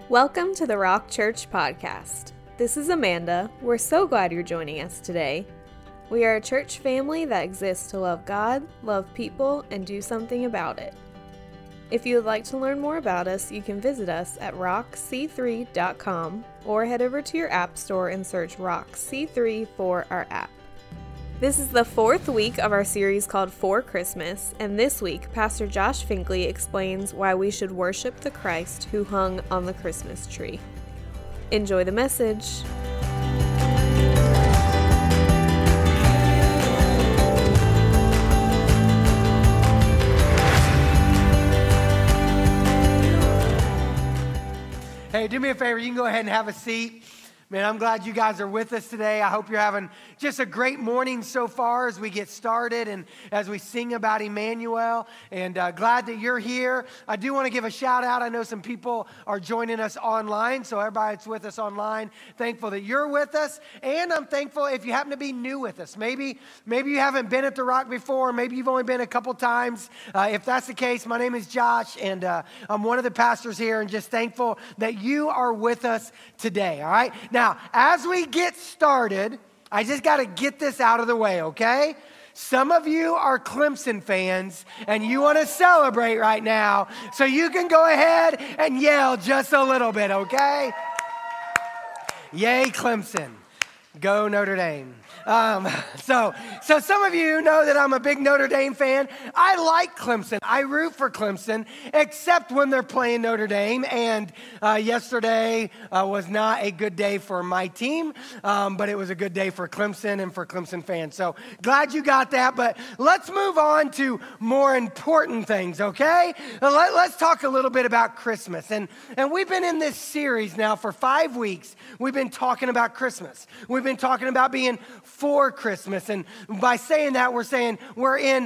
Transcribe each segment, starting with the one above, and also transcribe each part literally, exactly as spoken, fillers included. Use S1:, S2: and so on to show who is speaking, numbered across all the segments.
S1: Welcome to the Rock Church Podcast. This is Amanda. We're so glad you're joining us today. We are a church family that exists to love God, love people, and do something about it. If you would like to learn more about us, you can visit us at rock c three dot com or head over to your app store and search rock c three for our app. This is the fourth week of our series called For Christmas, and this week, Pastor Josh Finkley explains why we should worship the Christ who hung on the Christmas tree. Enjoy the message.
S2: Hey, do me a favor, you can go ahead and have a seat. Man, I'm glad you guys are with us today. I hope you're having just a great morning so far as we get started and as we sing about Emmanuel. And uh, glad that you're here. I do want to give a shout out. I know some people are joining us online, so everybody that's with us online, thankful that you're with us. And I'm thankful if you happen to be new with us. Maybe, maybe you haven't been at the Rock before. Maybe you've only been a couple times. Uh, if that's the case, my name is Josh, and uh, I'm one of the pastors here, and just thankful that you are with us today, all right? Now, Now, as we get started, I just got to get this out of the way, okay? Some of you are Clemson fans, and you want to celebrate right now, so you can go ahead and yell just a little bit, okay? Yay, Clemson. Go Notre Dame. Um, so, so some of you know that I'm a big Notre Dame fan. I like Clemson. I root for Clemson, except when they're playing Notre Dame. And uh, yesterday uh, was not a good day for my team, um, but it was a good day for Clemson and for Clemson fans. So glad you got that. But let's move on to more important things, okay? Let, let's talk a little bit about Christmas. And, and we've been in this series now for five weeks. We've been talking about Christmas. We've been talking about being for Christmas. And by saying that, we're saying we're in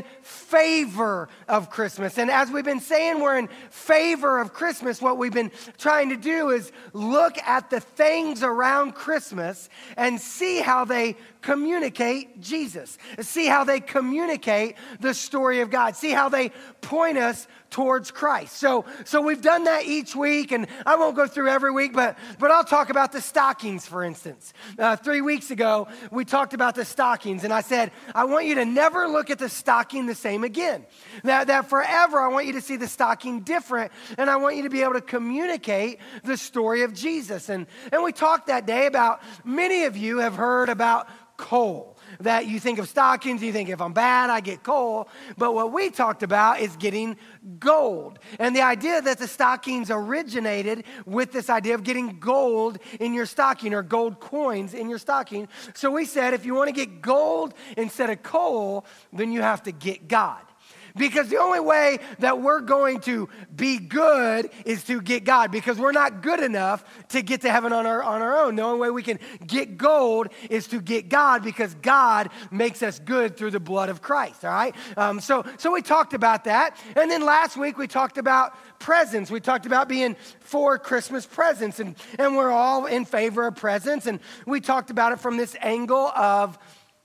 S2: favor of Christmas. And as we've been saying we're in favor of Christmas, what we've been trying to do is look at the things around Christmas and see how they communicate Jesus. See how they communicate the story of God. See how they point us towards Christ. So, so we've done that each week, and I won't go through every week, but, but I'll talk about the stockings, for instance. Uh, three weeks ago, we talked about the stockings, and I said, I want you to never look at the stocking the same again. That, that forever, I want you to see the stocking different, and I want you to be able to communicate the story of Jesus. And, and we talked that day about, many of you have heard about coal. That you think of stockings, you think if I'm bad, I get coal. But what we talked about is getting gold. And the idea that the stockings originated with this idea of getting gold in your stocking or gold coins in your stocking. So we said if you want to get gold instead of coal, then you have to get God. Because the only way that we're going to be good is to get God, because we're not good enough to get to heaven on our, on our own. The only way we can get gold is to get God, because God makes us good through the blood of Christ, all right? Um, so, so we talked about that. And then last week we talked about presents. We talked about being for Christmas presents, and, and we're all in favor of presents. And we talked about it from this angle of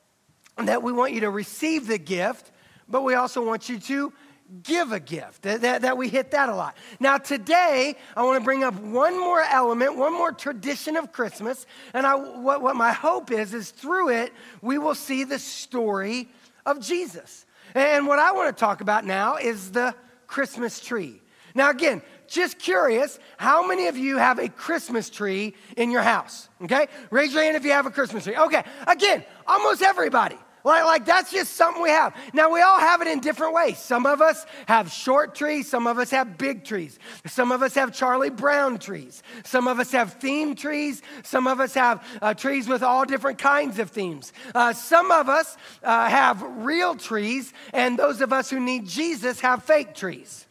S2: that we want you to receive the gift, but we also want you to give a gift, that, that, that we hit that a lot. Now today, I want to bring up one more element, one more tradition of Christmas, and I, what, what my hope is, is through it, we will see the story of Jesus. And what I want to talk about now is the Christmas tree. Now again, just curious, how many of you have a Christmas tree in your house? Okay, raise your hand if you have a Christmas tree. Okay, again, almost everybody. Like, like that's just something we have. Now, we all have it in different ways. Some of us have short trees. Some of us have big trees. Some of us have Charlie Brown trees. Some of us have theme trees. Some of us have uh, trees with all different kinds of themes. Uh, some of us uh, have real trees, and those of us who need Jesus have fake trees.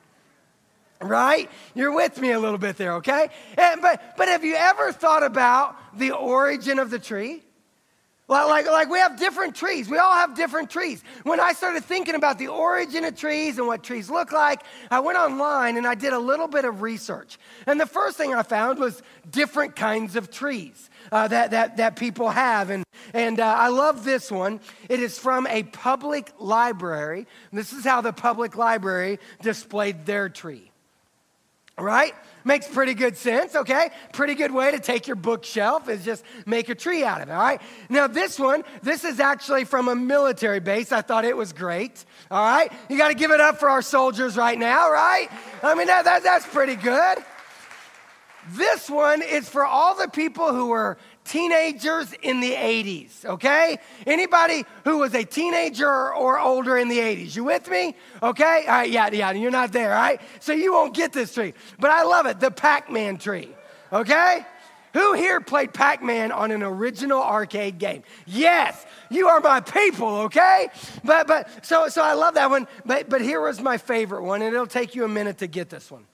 S2: Right? You're with me a little bit there, okay? And, but, but have you ever thought about the origin of the tree? Like, like we have different trees. We all have different trees. When I started thinking about the origin of trees and what trees look like, I went online and I did a little bit of research. And the first thing I found was different kinds of trees uh, that, that, that people have. And, and uh, I love this one. It is from a public library. This is how the public library displayed their tree. Right? Makes pretty good sense, okay? Pretty good way to take your bookshelf is just make a tree out of it, all right? Now this one, this is actually from a military base. I thought it was great, all right? You got to give it up for our soldiers right now, right? I mean, that, that, that's pretty good. This one is for all the people who were teenagers in the eighties, okay? Anybody who was a teenager or older in the eighties, you with me? Okay? All right, yeah, yeah, you're not there, all right? So you won't get this tree. But I love it, the Pac-Man tree, okay? Who here played Pac-Man on an original arcade game? Yes, you are my people, okay? But but so so I love that one. But but here was my favorite one, and it'll take you a minute to get this one.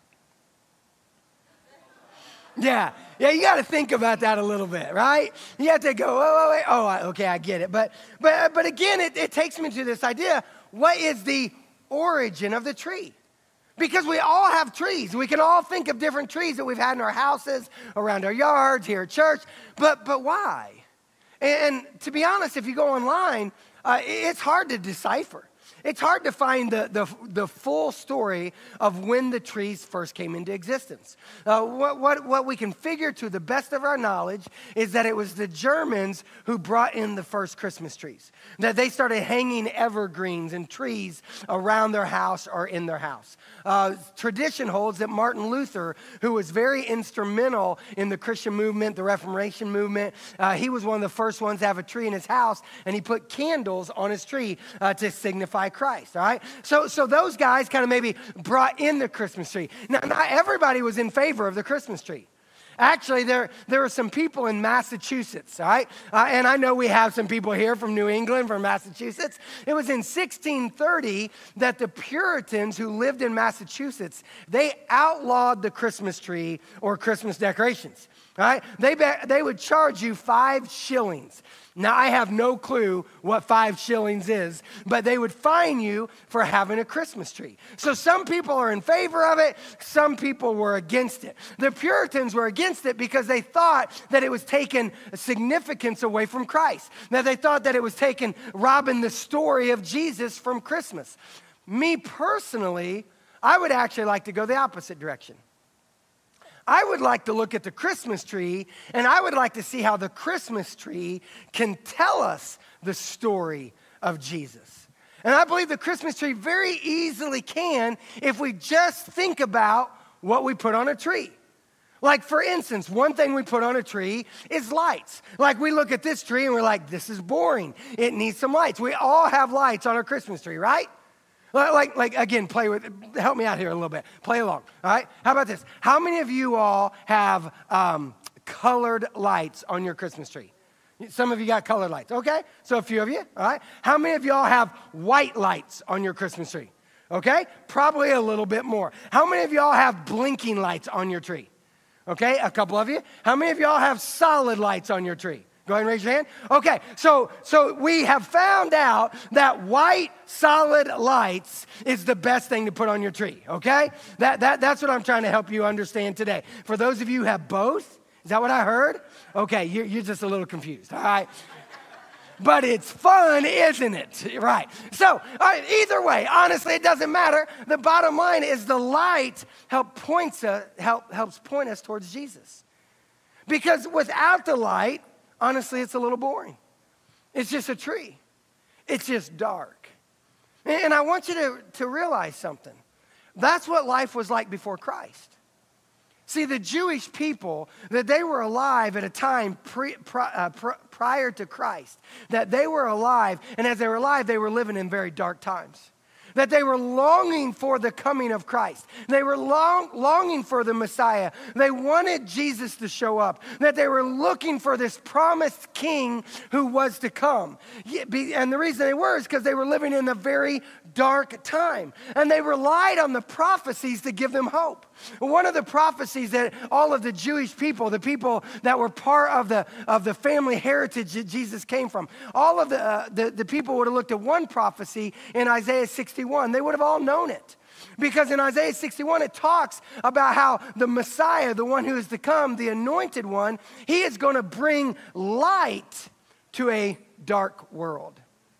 S2: Yeah, yeah, you got to think about that a little bit, right? You have to go, oh, wait, oh, I- okay, I get it. But but but again, it, it takes me to this idea, what is the origin of the tree? Because we all have trees. We can all think of different trees that we've had in our houses, around our yards, here at church. But but why? And, and to be honest, if you go online, uh, it's hard to decipher. It's hard to find the, the, the full story of when the trees first came into existence. Uh, what, what, what we can figure to the best of our knowledge is that it was the Germans who brought in the first Christmas trees. That they started hanging evergreens and trees around their house or in their house. Uh, tradition holds that Martin Luther, who was very instrumental in the Christian movement, the Reformation movement, uh, he was one of the first ones to have a tree in his house, and he put candles on his tree uh, to signify Christ, all right? So so those guys kind of maybe brought in the Christmas tree. Now, not everybody was in favor of the Christmas tree. Actually, there, there were some people in Massachusetts, all right? Uh, and I know we have some people here from New England, from Massachusetts. It was in sixteen thirty that the Puritans who lived in Massachusetts, they outlawed the Christmas tree or Christmas decorations, all right? They, they would charge you five shillings. Now, I have no clue what five shillings is, but they would fine you for having a Christmas tree. So some people are in favor of it, some people were against it. The Puritans were against it because they thought that it was taking significance away from Christ, that they thought that it was taking, robbing the story of Jesus from Christmas. Me personally, I would actually like to go the opposite direction. I would like to look at the Christmas tree, and I would like to see how the Christmas tree can tell us the story of Jesus. And I believe the Christmas tree very easily can if we just think about what we put on a tree. Like, for instance, one thing we put on a tree is lights. Like, we look at this tree and we're like, this is boring. It needs some lights. We all have lights on our Christmas tree, right? Like, like again, play with, help me out here a little bit. Play along, all right? How about this? How many of you all have um, colored lights on your Christmas tree? Some of you got colored lights, okay? So a few of you, all right? How many of y'all have white lights on your Christmas tree? Okay? Probably a little bit more. How many of y'all have blinking lights on your tree? Okay, a couple of you. How many of y'all have solid lights on your tree? Go ahead and raise your hand. Okay, so so we have found out that white solid lights is the best thing to put on your tree, okay? That, that, that's what I'm trying to help you understand today. For those of you who have both, is that what I heard? Okay, you're, you're just a little confused, all right? But it's fun, isn't it? Right. So all right, either way, honestly, it doesn't matter. The bottom line is the light help points us, help, helps point us towards Jesus. Because without the light, honestly, it's a little boring. It's just a tree. It's just dark. And I want you to, to realize something. That's what life was like before Christ. See, the Jewish people, that they were alive at a time pre, pri, uh, pr, prior to Christ, that they were alive, and as they were alive, they were living in very dark times. That they were longing for the coming of Christ. They were long, longing for the Messiah. They wanted Jesus to show up. That they were looking for this promised king who was to come. And the reason they were is because they were living in a very dark time. And they relied on the prophecies to give them hope. One of the prophecies that all of the Jewish people, the people that were part of the, of the family heritage that Jesus came from, all of the, uh, the, the people would have looked at one prophecy in Isaiah sixty-one. They would have all known it. Because in Isaiah sixty-one, it talks about how the Messiah, the one who is to come, the anointed one, he is going to bring light to a dark world.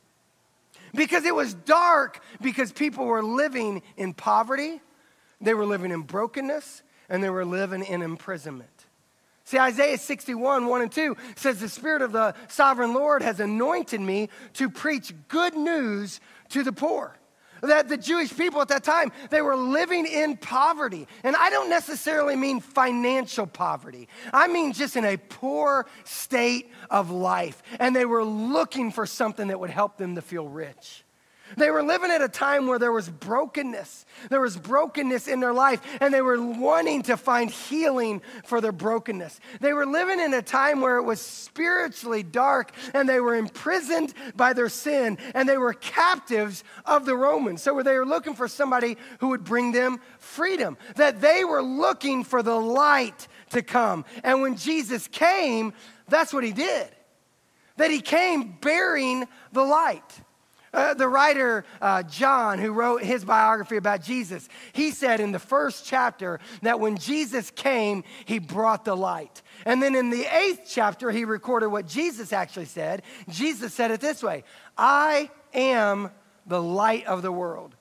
S2: Because it was dark because people were living in poverty. They were living in brokenness. and they were living in imprisonment. See, Isaiah sixty-one, one and two says, the Spirit of the sovereign Lord has anointed me to preach good news to the poor. That the Jewish people at that time, they were living in poverty. And I don't necessarily mean financial poverty. I mean just in a poor state of life. And they were looking for something that would help them to feel rich. They were living at a time where there was brokenness. There was brokenness in their life, and they were wanting to find healing for their brokenness. They were living in a time where it was spiritually dark, and they were imprisoned by their sin, and they were captives of the Romans. So they were looking for somebody who would bring them freedom, that they were looking for the light to come. And when Jesus came, that's what he did, that he came bearing the light. Uh, the writer, uh, John, who wrote his biography about Jesus, he said in the first chapter that when Jesus came, he brought the light. And then in the eighth chapter, he recorded what Jesus actually said. Jesus said it this way, I am the light of the world.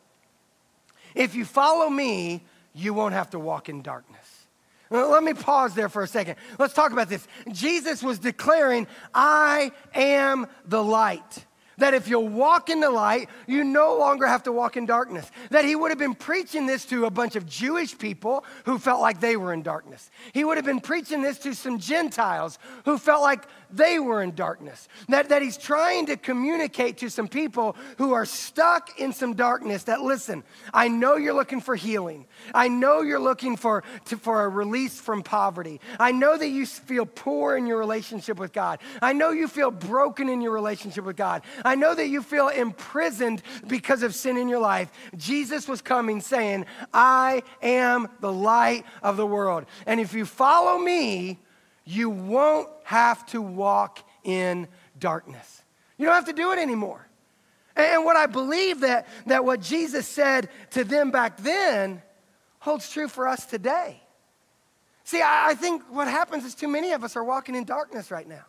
S2: If you follow me, you won't have to walk in darkness. Well, let me pause there for a second. Let's talk about this. Jesus was declaring, I am the light. That if you'll walk in the light, you no longer have to walk in darkness. That he would have been preaching this to a bunch of Jewish people who felt like they were in darkness. He would have been preaching this to some Gentiles who felt like they were in darkness. That, that he's trying to communicate to some people who are stuck in some darkness that, listen, I know you're looking for healing. I know you're looking for, to, for a release from poverty. I know that you feel poor in your relationship with God. I know you feel broken in your relationship with God. I know that you feel imprisoned because of sin in your life. Jesus was coming saying, I am the light of the world. And if you follow me, you won't have to walk in darkness. You don't have to do it anymore. And what I believe that, that what Jesus said to them back then holds true for us today. See, I think what happens is too many of us are walking in darkness right now.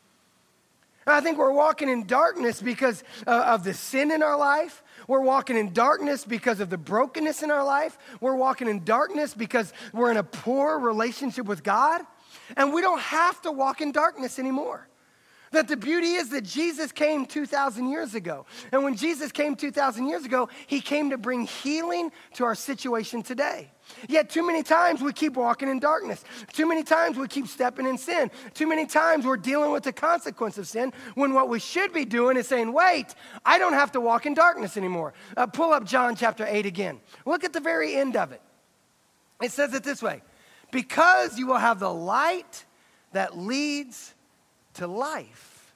S2: I think we're walking in darkness because uh, of the sin in our life. We're walking in darkness because of the brokenness in our life. We're walking in darkness because we're in a poor relationship with God. And we don't have to walk in darkness anymore. That the beauty is that Jesus came two thousand years ago. And when Jesus came two thousand years ago, he came to bring healing to our situation today. Yet too many times we keep walking in darkness. Too many times we keep stepping in sin. Too many times we're dealing with the consequence of sin when what we should be doing is saying, wait, I don't have to walk in darkness anymore. Uh, pull up John chapter eight again. Look at the very end of it. It says it this way, because you will have the light that leads to life.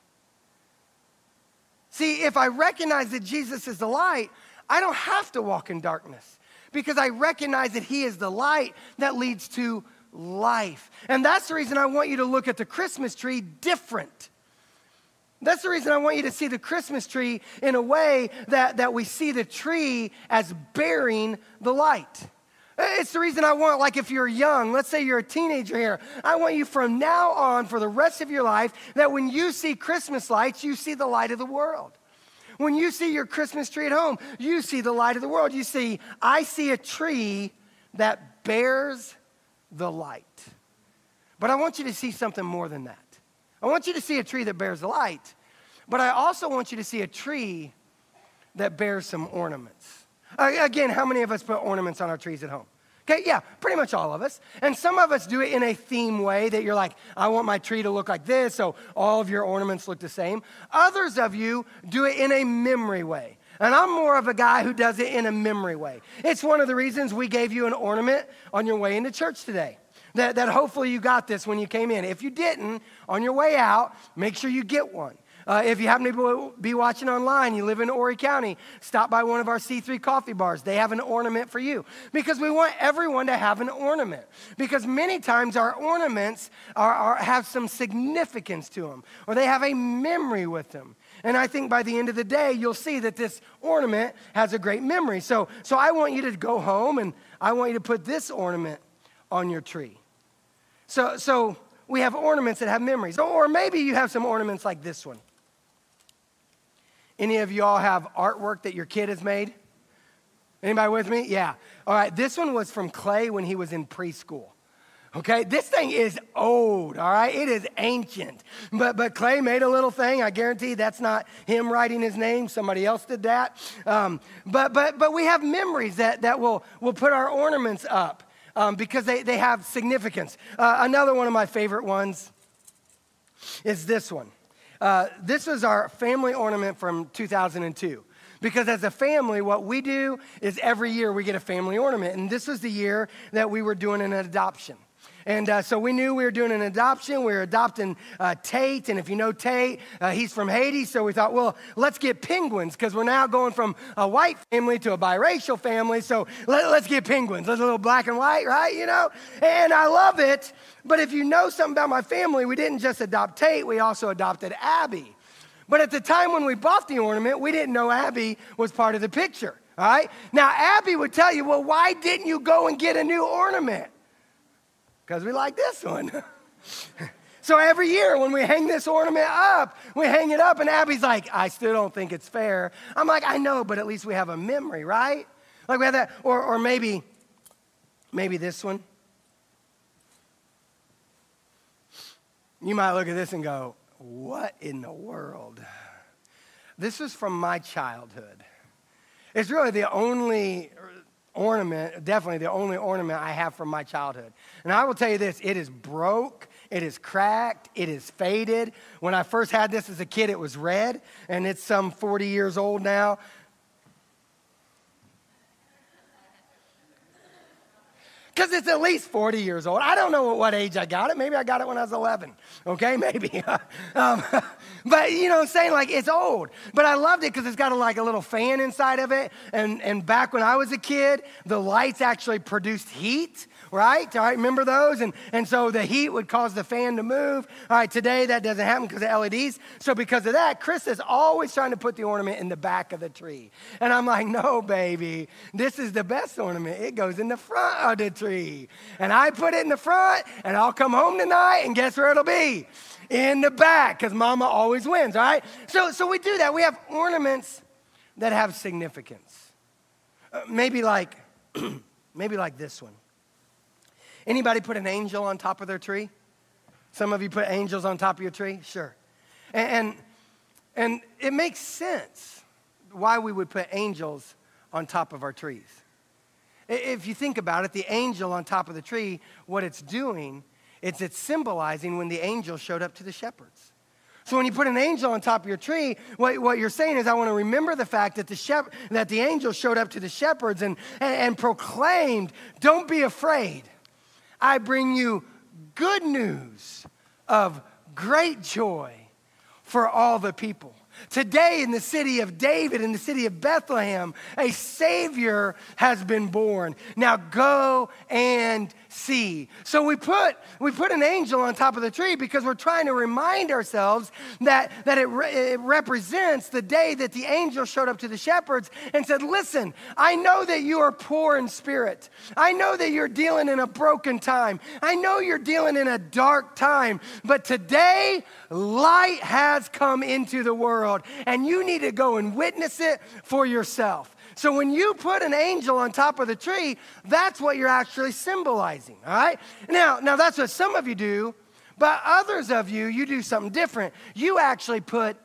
S2: See, if I recognize that Jesus is the light, I don't have to walk in darkness because I recognize that he is the light that leads to life. And that's the reason I want you to look at the Christmas tree different. That's the reason I want you to see the Christmas tree in a way that, that we see the tree as bearing the light. It's the reason I want, like if you're young, let's say you're a teenager here, I want you from now on for the rest of your life that when you see Christmas lights, you see the light of the world. When you see your Christmas tree at home, you see the light of the world. You see, I see a tree that bears the light. But I want you to see something more than that. I want you to see a tree that bears the light, but I also want you to see a tree that bears some ornaments. Uh, again, how many of us put ornaments on our trees at home? Okay, yeah, pretty much all of us. And some of us do it in a theme way that you're like, I want my tree to look like this, so all of your ornaments look the same. Others of you do it in a memory way. And I'm more of a guy who does it in a memory way. It's one of the reasons we gave you an ornament on your way into church today. That, that hopefully you got this when you came in. If you didn't, on your way out, make sure you get one. Uh, if you happen to be watching online, you live in Horry County, stop by one of our C three coffee bars. They have an ornament for you because we want everyone to have an ornament because many times our ornaments are, are, have some significance to them or they have a memory with them. And I think by the end of the day, you'll see that this ornament has a great memory. So, so I want you to go home and I want you to put this ornament on your tree. So, so we have ornaments that have memories. Or maybe you have some ornaments like this one. Any of y'all have artwork that your kid has made? Anybody with me? Yeah. All right, this one was from Clay when he was in preschool. Okay, this thing is old, all right? It is ancient. But but Clay made a little thing. I guarantee that's not him writing his name. Somebody else did that. Um, but but but we have memories that, that will will put our ornaments up um, because they, they have significance. Uh, another one of my favorite ones is this one. Uh, this is our family ornament from two thousand two. Because as a family, what we do is every year we get a family ornament. And this was the year that we were doing an adoption. And uh, so we knew we were doing an adoption. We were adopting uh, Tate. And if you know Tate, uh, he's from Haiti. So we thought, well, let's get penguins because we're now going from a white family to a biracial family. So let, let's get penguins. Let's a little black and white, right? You know? And I love it. But if you know something about my family, we didn't just adopt Tate. We also adopted Abby. But at the time when we bought the ornament, we didn't know Abby was part of the picture, all right? Now, Abby would tell you, well, why didn't you go and get a new ornament? Because we like this one. So every year when we hang this ornament up, we hang it up, and Abby's like, I still don't think it's fair. I'm like, I know, but at least we have a memory, right? Like we have that, or, or maybe, maybe this one. You might look at this and go, what in the world? This is from my childhood. It's really the only ornament, definitely the only ornament I have from my childhood. And I will tell you this, it is broke, it is cracked, it is faded. When I first had this as a kid, it was red, and it's some forty years old now. Because it's at least forty years old. I don't know at what age I got it. Maybe I got it when I was eleven. Okay, maybe. um, but, you know, saying like it's old. But I loved it because it's got a, like a little fan inside of it. And, and back when I was a kid, the lights actually produced heat, right? All right, remember those? And, and so the heat would cause the fan to move. All right, today that doesn't happen because of L E Ds. So because of that, Chris is always trying to put the ornament in the back of the tree. And I'm like, no, baby, this is the best ornament. It goes in the front of the tree. And I put it in the front, and I'll come home tonight, and guess where it'll be? In the back, because mama always wins, all right? So, so we do that. We have ornaments that have significance. Uh, maybe like, maybe like this one. Anybody put an angel on top of their tree? Some of you put angels on top of your tree? Sure. And, and, and it makes sense why we would put angels on top of our trees. If you think about it, the angel on top of the tree, what it's doing, it's, it's symbolizing when the angel showed up to the shepherds. So when you put an angel on top of your tree, what, what you're saying is I want to remember the fact that the shep- that the angel showed up to the shepherds and, and, and proclaimed, don't be afraid. I bring you good news of great joy for all the people. Today in the city of David, in the city of Bethlehem, a Savior has been born. Now go and see. So we put we put an angel on top of the tree because we're trying to remind ourselves that, that it, re- it represents the day that the angel showed up to the shepherds and said, listen, I know that you are poor in spirit. I know that you're dealing in a broken time. I know you're dealing in a dark time. But today, light has come into the world, and you need to go and witness it for yourself. So when you put an angel on top of the tree, that's what you're actually symbolizing, all right? Now, now that's what some of you do, but others of you, you do something different. You actually put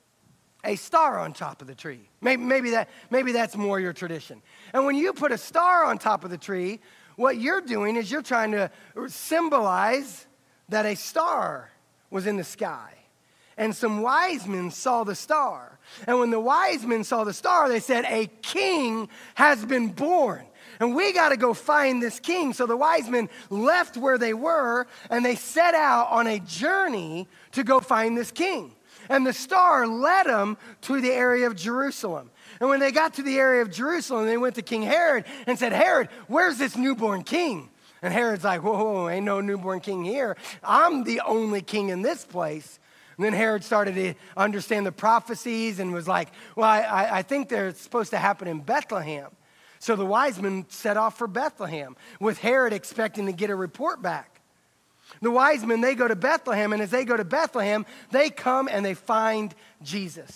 S2: a star on top of the tree. Maybe, maybe, that, maybe that's more your tradition. And when you put a star on top of the tree, what you're doing is you're trying to symbolize that a star was in the sky. And some wise men saw the star. And when the wise men saw the star, they said, a king has been born. And we got to go find this king. So the wise men left where they were, and they set out on a journey to go find this king. And the star led them to the area of Jerusalem. And when they got to the area of Jerusalem, they went to King Herod and said, Herod, where's this newborn king? And Herod's like, whoa, whoa, whoa, ain't no newborn king here. I'm the only king in this place. And then Herod started to understand the prophecies and was like, well, I, I think they're supposed to happen in Bethlehem. So the wise men set off for Bethlehem, with Herod expecting to get a report back. The wise men, they go to Bethlehem, and as they go to Bethlehem, they come and they find Jesus.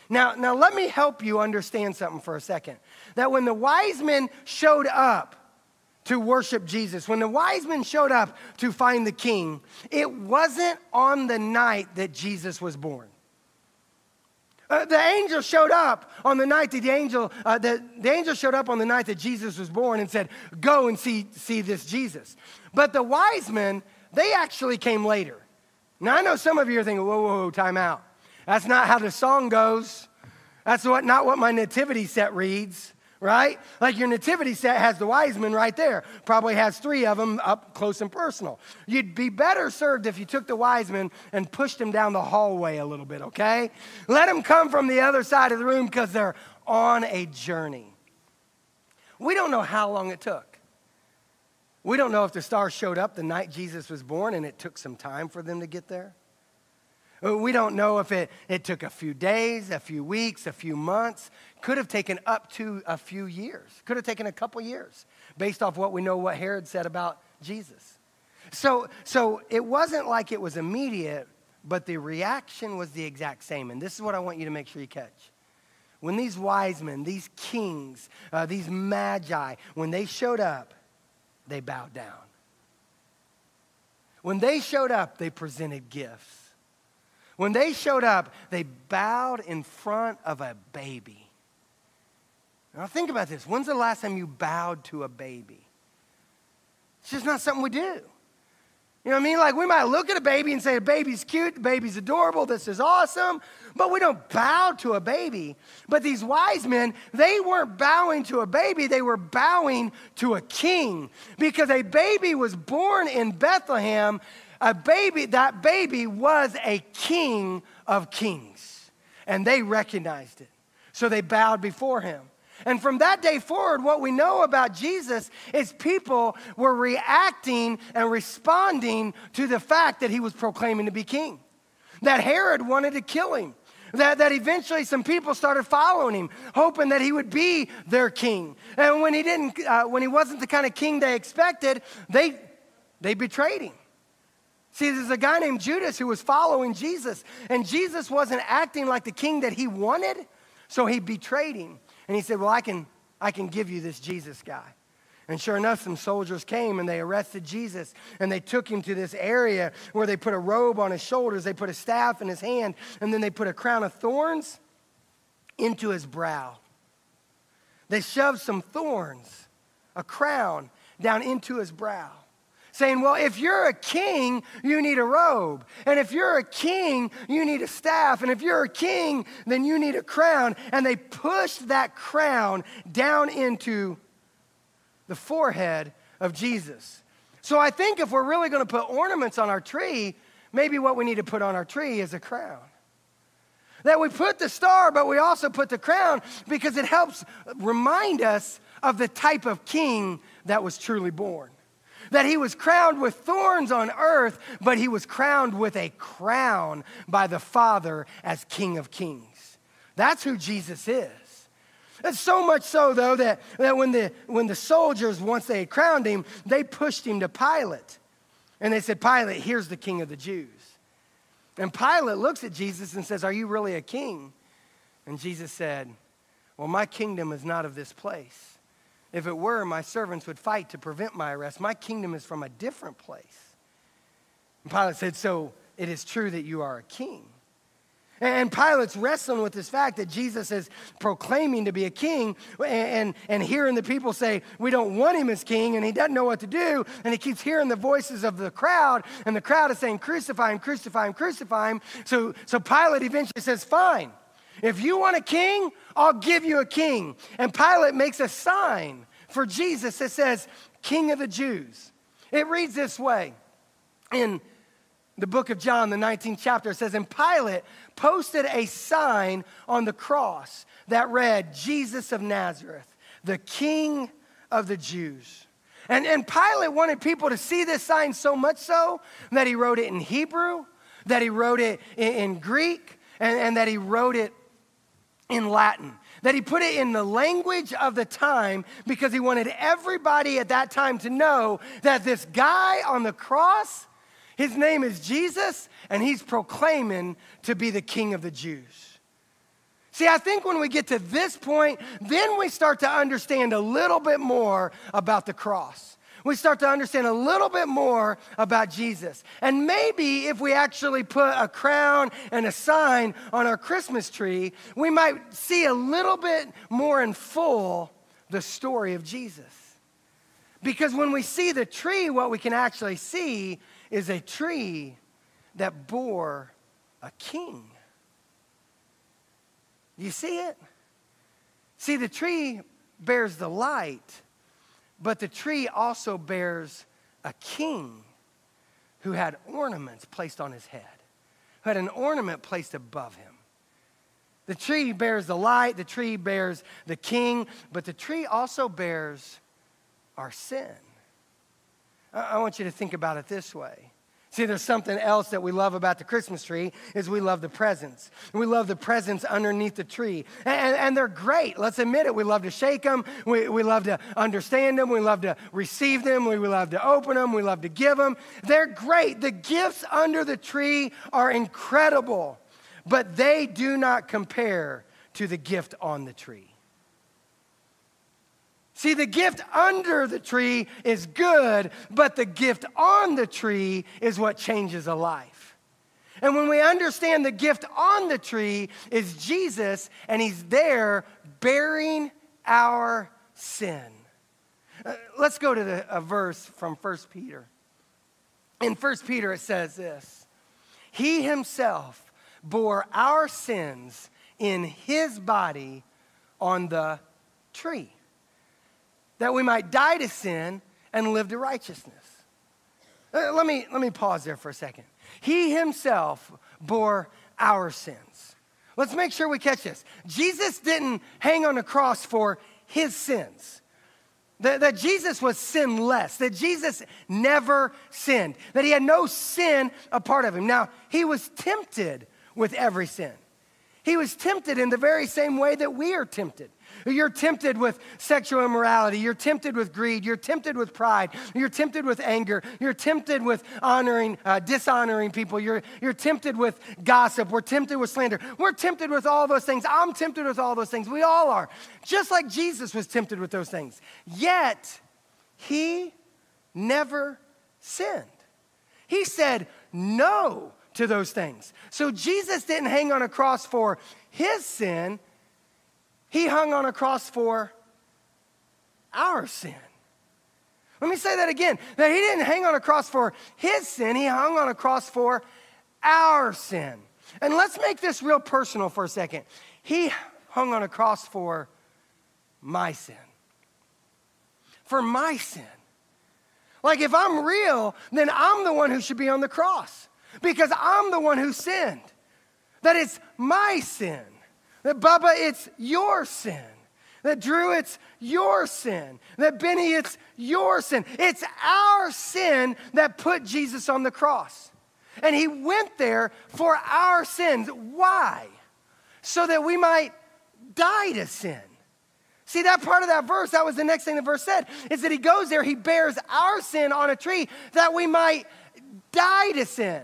S2: Now, now let me help you understand something for a second. That when the wise men showed up to worship Jesus, when the wise men showed up to find the king, it wasn't on the night that Jesus was born. Uh, the angel showed up on the night that the angel, uh, the, the angel showed up on the night that Jesus was born and said, go and see, see this Jesus. But the wise men, they actually came later. Now, I know some of you are thinking, whoa, whoa, whoa, time out. That's not how the song goes. That's what, not what my nativity set reads, right? Like your nativity set has the wise men right there. Probably has three of them up close and personal. You'd be better served if you took the wise men and pushed them down the hallway a little bit, okay? Let them come from the other side of the room because they're on a journey. We don't know how long it took. We don't know if the stars showed up the night Jesus was born and it took some time for them to get there. We don't know if it, it took a few days, a few weeks, a few months. Could have taken up to a few years. Could have taken a couple years based off what we know what Herod said about Jesus. So, so it wasn't like it was immediate, but the reaction was the exact same. And this is what I want you to make sure you catch. When these wise men, these kings, uh, these magi, when they showed up, they bowed down. When they showed up, they presented gifts. When they showed up, they bowed in front of a baby. Now think about this. When's the last time you bowed to a baby? It's just not something we do. You know what I mean? Like we might look at a baby and say, the baby's cute, the baby's adorable, this is awesome, but we don't bow to a baby. But these wise men, they weren't bowing to a baby, they were bowing to a king because a baby was born in Bethlehem. A baby, that baby was a king of kings, and they recognized it. So they bowed before him. And from that day forward, what we know about Jesus is people were reacting and responding to the fact that he was proclaiming to be king. That Herod wanted to kill him. That, that eventually some people started following him, hoping that he would be their king. And when he didn't, uh, when he wasn't the kind of king they expected, they, they betrayed him. See, there's a guy named Judas who was following Jesus, and Jesus wasn't acting like the king that he wanted, so he betrayed him. And he said, well, I can, I can give you this Jesus guy. And sure enough, some soldiers came and they arrested Jesus, and they took him to this area where they put a robe on his shoulders, they put a staff in his hand, and then they put a crown of thorns into his brow. They shoved some thorns, a crown, down into his brow, saying, well, if you're a king, you need a robe. And if you're a king, you need a staff. And if you're a king, then you need a crown. And they pushed that crown down into the forehead of Jesus. So I think if we're really going to put ornaments on our tree, maybe what we need to put on our tree is a crown. That we put the star, but we also put the crown because it helps remind us of the type of king that was truly born. That he was crowned with thorns on earth, but he was crowned with a crown by the Father as King of Kings. That's who Jesus is. It's so much so, though, that, that when, the, when the soldiers, once they had crowned him, they pushed him to Pilate. And they said, Pilate, here's the King of the Jews. And Pilate looks at Jesus and says, are you really a king? And Jesus said, well, my kingdom is not of this place. If it were, my servants would fight to prevent my arrest. My kingdom is from a different place. And Pilate said, so it is true that you are a king. And Pilate's wrestling with this fact that Jesus is proclaiming to be a king, and, and hearing the people say, we don't want him as king, and he doesn't know what to do, and he keeps hearing the voices of the crowd, and the crowd is saying, crucify him, crucify him, crucify him. So, so Pilate eventually says, fine. If you want a king, I'll give you a king. And Pilate makes a sign for Jesus that says, King of the Jews. It reads this way in the book of John, the nineteenth chapter. It says, and Pilate posted a sign on the cross that read, Jesus of Nazareth, the King of the Jews. And, and Pilate wanted people to see this sign so much so that he wrote it in Hebrew, that he wrote it in, in Greek, and, and that he wrote it in Latin, that he put it in the language of the time because he wanted everybody at that time to know that this guy on the cross, his name is Jesus, and he's proclaiming to be the King of the Jews. See, I think when we get to this point, then we start to understand a little bit more about the cross. We start to understand a little bit more about Jesus. And maybe if we actually put a crown and a sign on our Christmas tree, we might see a little bit more in full the story of Jesus. Because when we see the tree, what we can actually see is a tree that bore a king. Do you see it? See, the tree bears the light, but the tree also bears a king who had ornaments placed on his head, who had an ornament placed above him. The tree bears the light, the tree bears the king, but the tree also bears our sin. I want you to think about it this way. See, there's something else that we love about the Christmas tree is we love the presents. We love the presents underneath the tree. And, and they're great. Let's admit it. We love to shake them. We, we love to understand them. We love to receive them. We, we love to open them. We love to give them. They're great. The gifts under the tree are incredible, but they do not compare to the gift on the tree. See, the gift under the tree is good, but the gift on the tree is what changes a life. And when we understand the gift on the tree is Jesus, and he's there bearing our sin. Uh, let's go to the, a verse from First Peter. In First Peter it says this: he himself bore our sins in his body on the tree, that we might die to sin and live to righteousness. Uh, let me, let me pause there for a second. He himself bore our sins. Let's make sure we catch this. Jesus didn't hang on the cross for his sins. That, that Jesus was sinless, that Jesus never sinned, that he had no sin a part of him. Now, he was tempted with every sin. He was tempted in the very same way that we are tempted. You're tempted with sexual immorality. You're tempted with greed. You're tempted with pride. You're tempted with anger. You're tempted with honoring, uh, dishonoring people. You're, you're tempted with gossip. We're tempted with slander. We're tempted with all those things. I'm tempted with all those things. We all are. Just like Jesus was tempted with those things. Yet, he never sinned. He said no to those things. So Jesus didn't hang on a cross for his sin. He hung on a cross for our sin. Let me say that again. That he didn't hang on a cross for his sin. He hung on a cross for our sin. And let's make this real personal for a second. He hung on a cross for my sin. For my sin. Like if I'm real, then I'm the one who should be on the cross. Because I'm the one who sinned. That it's my sin. That Bubba, it's your sin. That Drew, it's your sin. That Benny, it's your sin. It's our sin that put Jesus on the cross. And he went there for our sins. Why? So that we might die to sin. See, that part of that verse, that was the next thing the verse said, is that he goes there, he bears our sin on a tree that we might die to sin.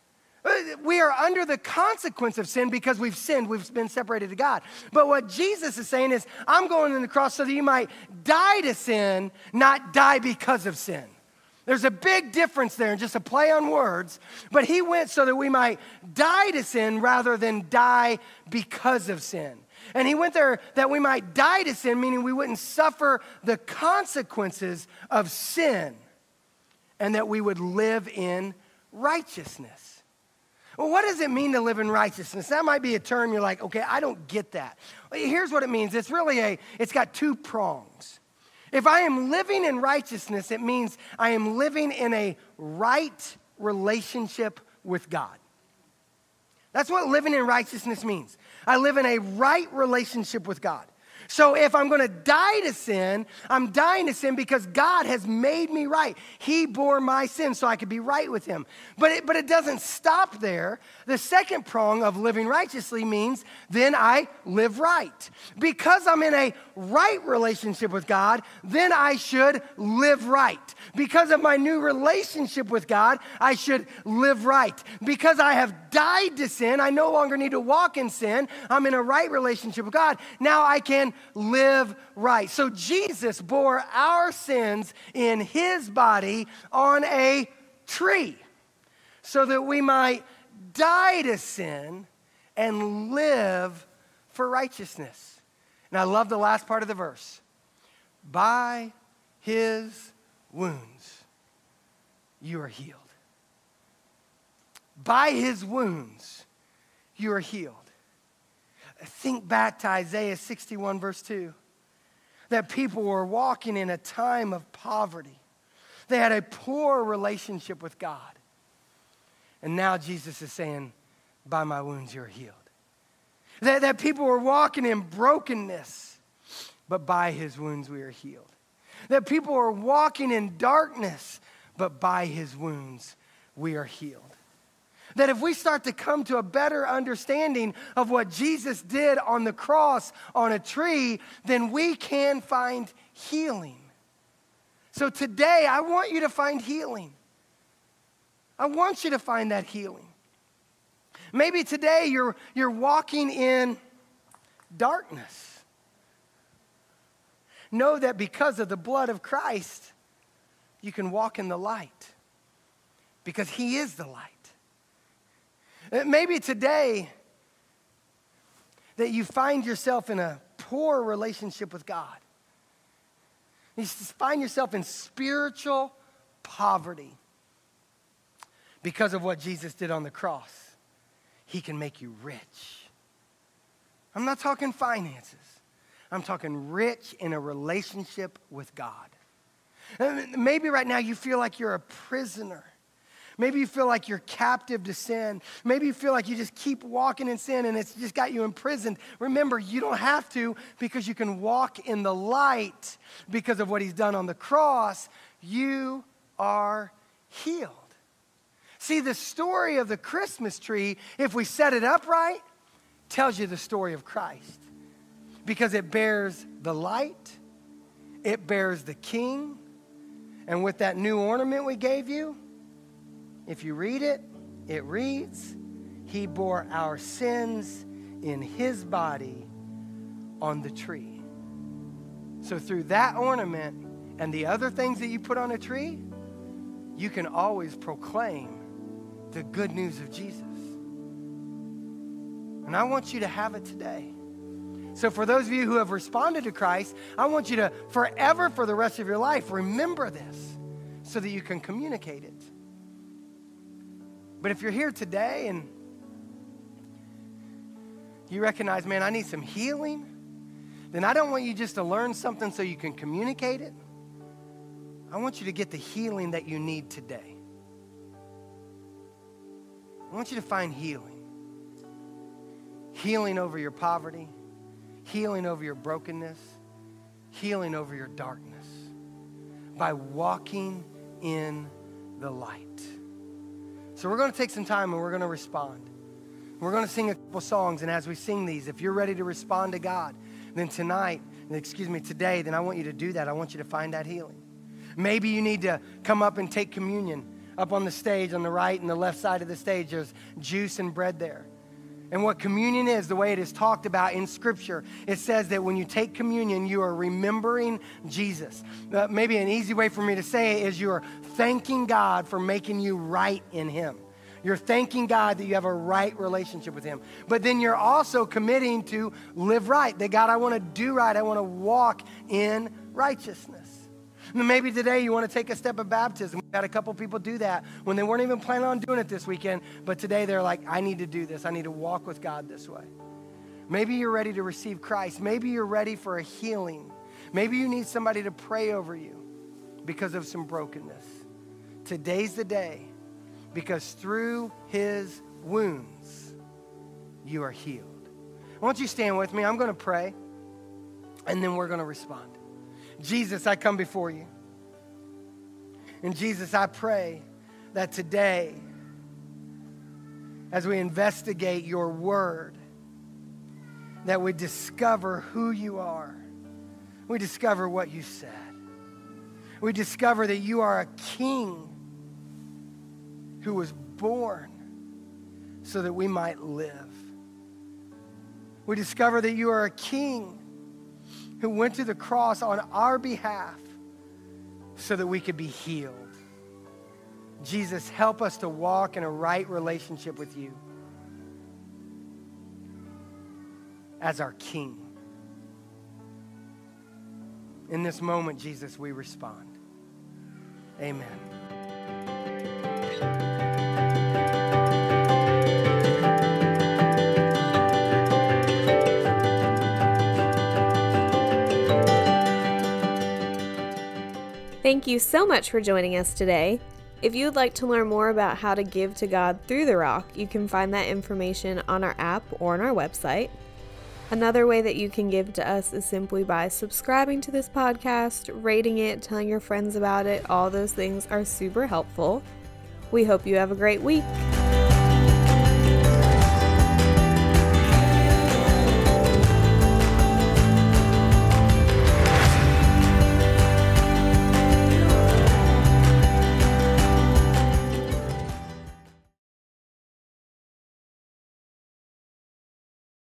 S2: We are under the consequence of sin because we've sinned. We've been separated to God. But what Jesus is saying is, I'm going to the cross so that you might die to sin, not die because of sin. There's a big difference there, and just a play on words. But he went so that we might die to sin rather than die because of sin. And he went there that we might die to sin, meaning we wouldn't suffer the consequences of sin, and that we would live in righteousness. Well, what does it mean to live in righteousness? That might be a term you're like, okay, I don't get that. Here's what it means. It's really a, it's got two prongs. If I am living in righteousness, it means I am living in a right relationship with God. That's what living in righteousness means. I live in a right relationship with God. So if I'm going to die to sin, I'm dying to sin because God has made me right. He bore my sin so I could be right with him. But it, but it doesn't stop there. The second prong of living righteously means then I live right. Because I'm in a right relationship with God, then I should live right. Because of my new relationship with God, I should live right. Because I have died to sin, I no longer need to walk in sin. I'm in a right relationship with God. Now I can live right. So Jesus bore our sins in his body on a tree so that we might die to sin and live for righteousness. And I love the last part of the verse. By his wounds, you are healed. By his wounds, you are healed. Think back to Isaiah sixty-one, verse two. That people were walking in a time of poverty. They had a poor relationship with God. And now Jesus is saying, by my wounds you're healed. That, that people were walking in brokenness, but by his wounds we are healed. That people were walking in darkness, but by his wounds we are healed. That if we start to come to a better understanding of what Jesus did on the cross on a tree, then we can find healing. So today, I want you to find healing. I want you to find that healing. Maybe today you're, you're walking in darkness. Know that because of the blood of Christ, you can walk in the light because he is the light. Maybe today that you find yourself in a poor relationship with God. You find yourself in spiritual poverty because of what Jesus did on the cross. He can make you rich. I'm not talking finances. I'm talking rich in a relationship with God. Maybe right now you feel like you're a prisoner. Maybe you feel like you're captive to sin. Maybe you feel like you just keep walking in sin and it's just got you imprisoned. Remember, you don't have to because you can walk in the light because of what he's done on the cross. You are healed. See, the story of the Christmas tree, if we set it up right, tells you the story of Christ because it bears the light, it bears the King, and with that new ornament we gave you, if you read it, it reads, he bore our sins in his body on the tree. So through that ornament and the other things that you put on a tree, you can always proclaim the good news of Jesus. And I want you to have it today. So for those of you who have responded to Christ, I want you to forever, for the rest of your life, remember this so that you can communicate it. But if you're here today and you recognize, man, I need some healing, then I don't want you just to learn something so you can communicate it. I want you to get the healing that you need today. I want you to find healing. Healing over your poverty, healing over your brokenness, healing over your darkness by walking in the light. So we're going to take some time and we're going to respond. We're going to sing a couple songs, and as we sing these, if you're ready to respond to God, then tonight, excuse me, today, then I want you to do that. I want you to find that healing. Maybe you need to come up and take communion. Up on the stage, on the right and the left side of the stage, there's juice and bread there. And what communion is, the way it is talked about in Scripture, it says that when you take communion, you are remembering Jesus. Uh, maybe an easy way for me to say it is you are thanking God for making you right in him. You're thanking God that you have a right relationship with him. But then you're also committing to live right. That God, I want to do right. I want to walk in righteousness. And maybe today you want to take a step of baptism. We've had a couple people do that when they weren't even planning on doing it this weekend. But today they're like, I need to do this. I need to walk with God this way. Maybe you're ready to receive Christ. Maybe you're ready for a healing. Maybe you need somebody to pray over you because of some brokenness. Today's the day, because through his wounds, you are healed. I want you to stand with me. I'm going to pray. And then we're going to respond. Jesus, I come before you. And Jesus, I pray that today, as we investigate your word, that we discover who you are. We discover what you said. We discover that you are a king who was born so that we might live. We discover that you are a king who went to the cross on our behalf so that we could be healed. Jesus, help us to walk in a right relationship with you as our King. In this moment, Jesus, we respond. Amen.
S1: Thank you so much for joining us today. If you would like to learn more about how to give to God through the Rock, you can find that information on our app or on our website. Another way that you can give to us is simply by subscribing to this podcast, rating it, telling your friends about it. All those things are super helpful. We hope you have a great week.